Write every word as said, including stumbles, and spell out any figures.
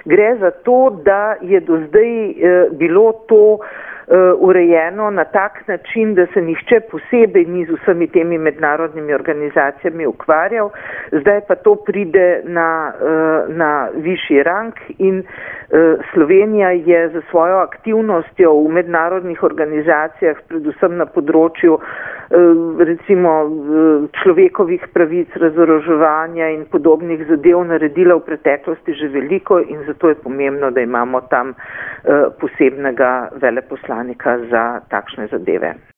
Gre za to, da je do zdaj bilo to urejeno na tak način, da se nihče posebej ni z vsemi temi mednarodnimi organizacijami ukvarjal, zdaj pa to pride na, na višji rang in Slovenija je za svojo aktivnostjo v mednarodnih organizacijah, predvsem na področju recimo človekovih pravic, razoroževanja in podobnih zadev naredila v preteklosti že veliko in zato je pomembno, da imamo tam posebnega veleposlanika za takšne zadeve.